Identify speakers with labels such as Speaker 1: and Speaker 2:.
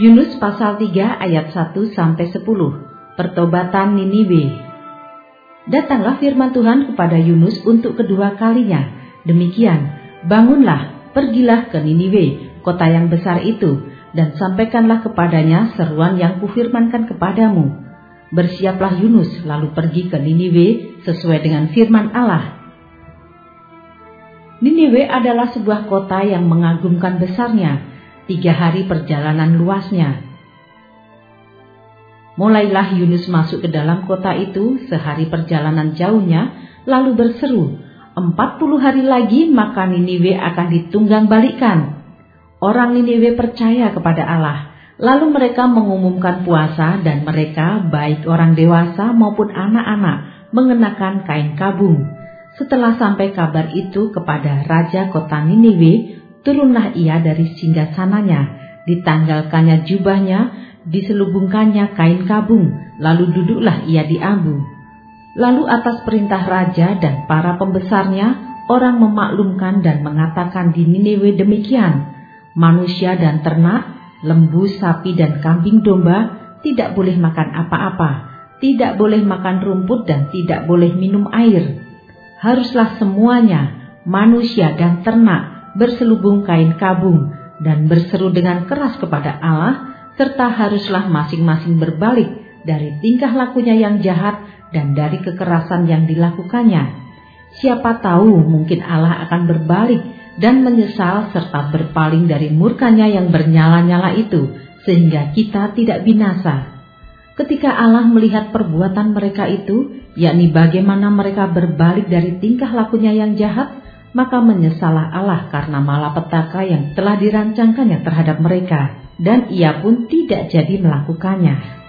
Speaker 1: Yunus pasal 3 ayat 1-10. Pertobatan Niniwe. Datanglah firman Tuhan kepada Yunus untuk kedua kalinya. Demikian, bangunlah, pergilah ke Niniwe, kota yang besar itu, dan sampaikanlah kepadanya seruan yang kufirmankan kepadamu. Bersiaplah Yunus, lalu pergi ke Niniwe sesuai dengan firman Allah. Niniwe adalah sebuah kota yang mengagumkan besarnya, 3 hari perjalanan luasnya. Mulailah Yunus masuk ke dalam kota itu sehari perjalanan jauhnya, lalu berseru, 40 hari lagi maka Niniwe akan ditunggang balikkan. Orang Niniwe percaya kepada Allah, lalu mereka mengumumkan puasa dan mereka, baik orang dewasa maupun anak-anak, mengenakan kain kabung. Setelah sampai kabar itu kepada raja kota Niniwe, turunlah ia dari singgasananya, ditanggalkannya jubahnya, diselubungkannya kain kabung, lalu duduklah ia di ambu. Lalu atas perintah raja dan para pembesarnya, orang memaklumkan dan mengatakan di Niniwe demikian, manusia dan ternak, lembu, sapi dan kambing domba tidak boleh makan apa-apa, tidak boleh makan rumput dan tidak boleh minum air. Haruslah semuanya, manusia dan ternak, berselubung kain kabung dan berseru dengan keras kepada Allah, serta haruslah masing-masing berbalik dari tingkah lakunya yang jahat dan dari kekerasan yang dilakukannya. Siapa tahu mungkin Allah akan berbalik dan menyesal serta berpaling dari murkanya yang bernyala-nyala itu, sehingga kita tidak binasa. Ketika Allah melihat perbuatan mereka itu, yakni bagaimana mereka berbalik dari tingkah lakunya yang jahat, maka menyesallah Allah karena malapetaka yang telah dirancangkannya terhadap mereka, dan ia pun tidak jadi melakukannya.